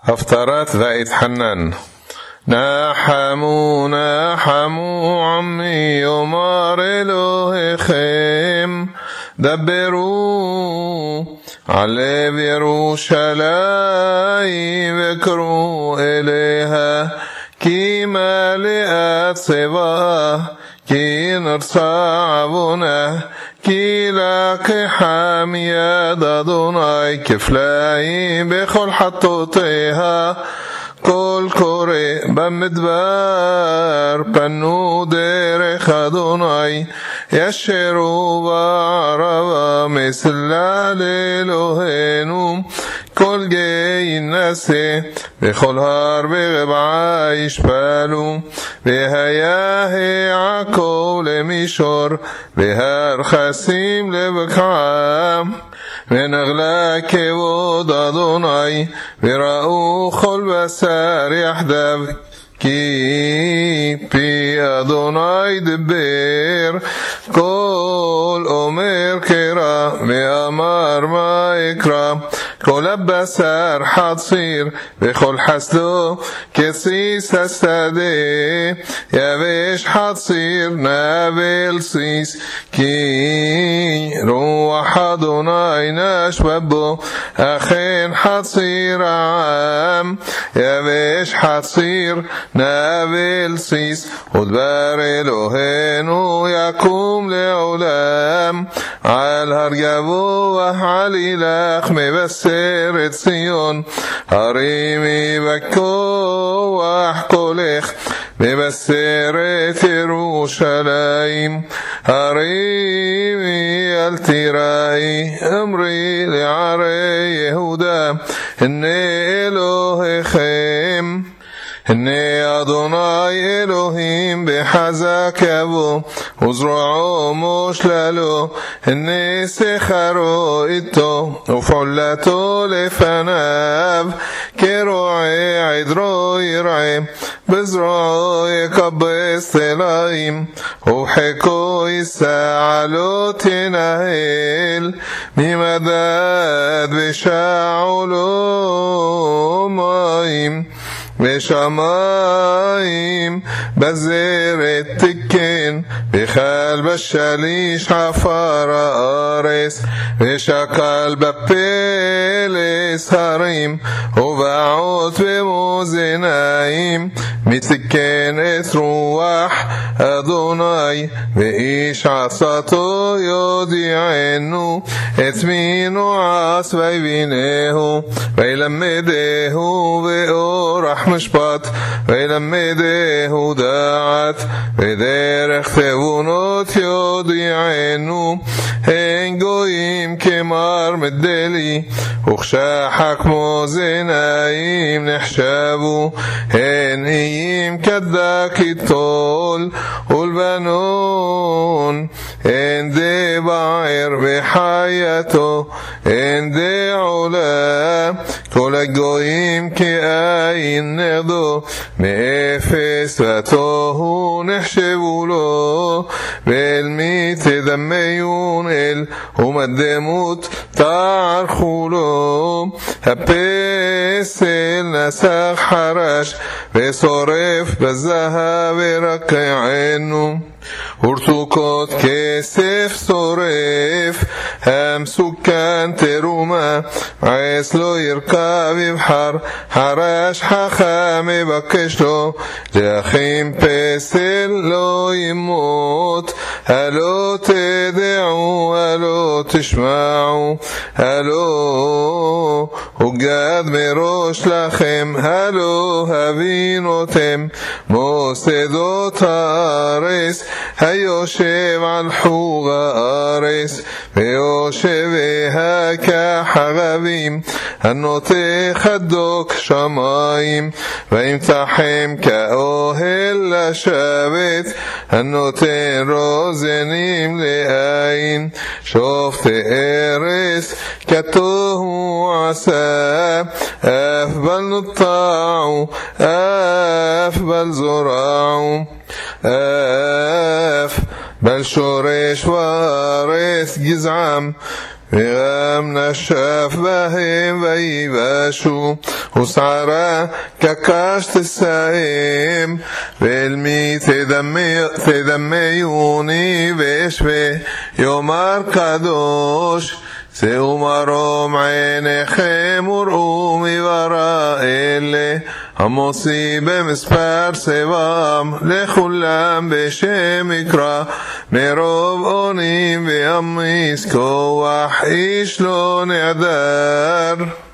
הפטרת ויתחנן. נחמו נחמו עמי יאמר אלוהיכם, דברו על לב ירושלים וקראו אליה, כי מלאת צבאה, כי נרצה עוונה, כי לקחה מיד אדוני כפליים בכל חטאותיה. קול קורא במדבר, פנו דרך אדוני, ישרו בערבה מסלה לאלוהינו. כל גיא נשא בכל הר וגבעה ישפלו, והיה העכו למישור והר חסים לבקעה. ונגלה כבוד אדוני וראו כל בשר יחדיו, כי פי אדוני דבר. כל אומר קרא ואמר מה אקרא, כל הבשר חציר וכל חסדו כסיס השדה. יבש חציר נבל סיס, כי רוח אדוני נשבה בו, אכן חציר העם. יבש חציר נבל סיס, ודבר אלוהינו יקום לעולם. על הר גבוה עלילך מבשרת ציון, הרימי בכוח קולך מבשרת ירושלים. הרימי אל תיראי, אמרי לערי יהודה, הנה אלוהיכם. הנה אדוני אלוהים בחזק יבוא, וזרועו מושללו. הנה שכרו איתו, ופעולתו לפניו. כרועה עדרו ירעה, בזרועו יקבץ תליים, וחיקו יישא לא תנהל. ממדד ושעולו מים, ושמיים בזרת תקן, וחל בשליש עפר הארץ, ושקל בפלס הרים, ובעות במאזניים. מתקן את רוח אדוני, ואיש עצתו יודיענו. את מי נועץ ויבינהו, וילמדהו באורח משפט, וילמדהו דעת, ודרך תבונות יודיענו. הן גויים כמר מדלי, וכשחק כמו זנאים נחשבו. הן איים כדק יטול ולבנון, הן די בער וחייתו, הן די עולה. כל הגויים כאין נרדו, מאפס ותוהו נחשבו לו. ואל מי תדמיון אל, ומדמות תערכו לו. הפסל נסח חרש, ושורף בזהב ורקענו. ורתוקות כסף שורף, המסוכן תרומה, עץ לא ירכב יבחר. חרש חכם מבקש לו, דרכים פסל לא ימות. הלא תדעו, הלא תשמעו, הלא הוגד מראש לכם, הלא הבינותם מוסדות הארץ. היושב על חוג הארץ, ויושביה כחרבים, הנוטה חדוק שמיים. וימתחם כאוהל לשבת, הנותן רוזנים לעין. שופטי ארץ כתוהו עשה, אף בל נטעו, אף בל זורעו, אף בל שורש וארץ גזעם. וגם נשף בהם ויבשו, ושערה כקש תסיים, ואל מי תדמיוני ואשווה, יאמר קדוש, שאו מרום עיניכם וראו מברא אלה, המוציא במספר צבאם, לכולם בשם יקרא, מרוב אונים ואמיס כוח איש לא נעדר.